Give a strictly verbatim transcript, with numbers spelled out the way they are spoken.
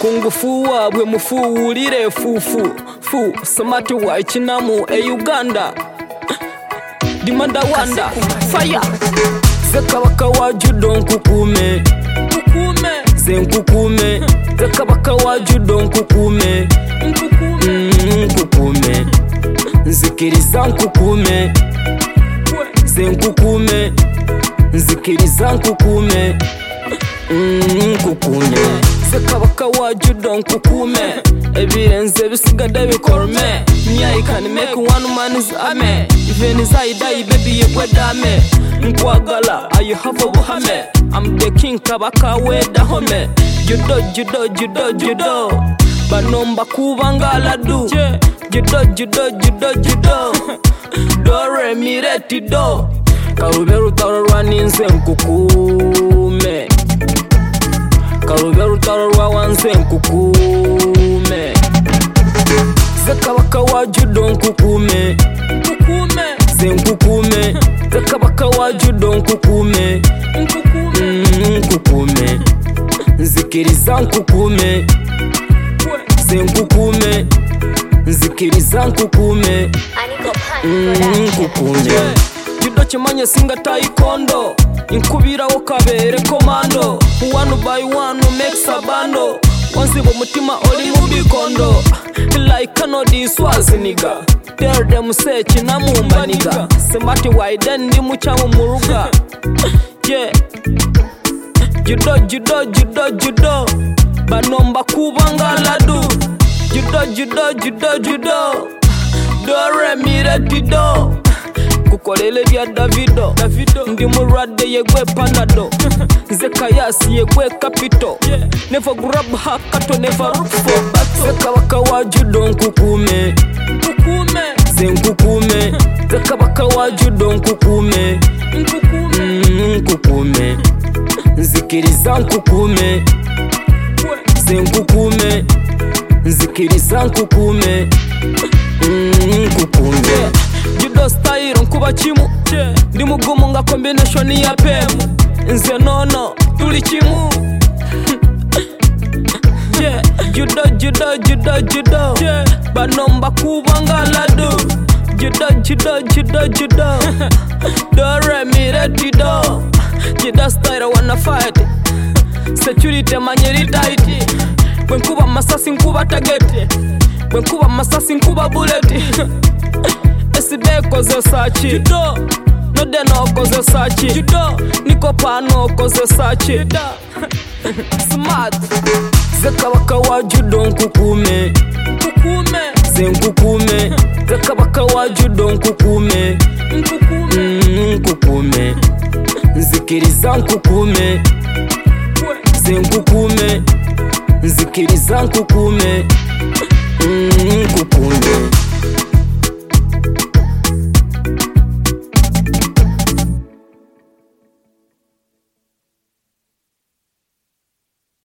kungufu wabwe mufuulire fufu fu samati wa ichinamu e Uganda dimanda wanda fire Zekabaka wa judo nkukume Nkukume Ze nkukume Zekabaka wa judo nkukume Nkukume Nkukume Nzikiriza nkukume Ze nkukume Nzikiriza nkukume Nkukume Zekabaka wa judo nkukume Ebirenze bisigade bikorme Nya you can make one man's ame Even as I die baby ye wedame Nkwagala ayu have buhame I'm the king kabaka weda home Judo judo judo judo Banomba kubangala du Judo judo judo judo Dore mireti do Karuberu tarorwa ninze nkukume Karuberu tarorwa wanze nkukume Zekabaka wa judo nkukume Nkukume Ze nkukume Zekabaka wa judo nkukume Nkukume Nkukume Nzikiriza nkukume Ze nkukume Nzikiriza nkukume Nkukume Judo chimanye singa taekwondo Inkubira wakabere komando One by one makes a bando Wanzibo mutima oli mubikondo Like kanodi swazi niga Tell them say china mumba niga Semati waiden ndi muchamu muruga Yeah Judo judo judo judo Banomba kubanga ladu Judo judo judo judo Dore mire tido Kukolele bya Davido Ndi murade yegwe panado Zekayasi yegwe kapito Never grab hakato never look for battle Zekabaka wa judo nkukume Nkukume Ze nkukume Zekabaka wa judo nkukume Nkukume Nkukume Nzikiriza nkukume Ze nkukume Nzikiriza nkukume Nkukume Judo style nkuba chimu Ndi mugumu nga combination ya pemu Nze nono tuli chimu Judo judo judo judo Banomba kubanga ladu Judo judo judo judo Dore mireti do Judo style wanna fight Security manyeri tight Wenkuba masasi nkuba target Wenkuba masasi nkuba bullet Eside koze sachi Judo No deno koze sachi Judo Niko pano koze sachi Judo Smart Zekabaka wa judo nkukume Nkukume Ze nkukume Zekabaka wa judo nkukume Nkukume Nkukume Nzikiriza nkukume Ze nkukume Nzikiriza nkukume Nkukume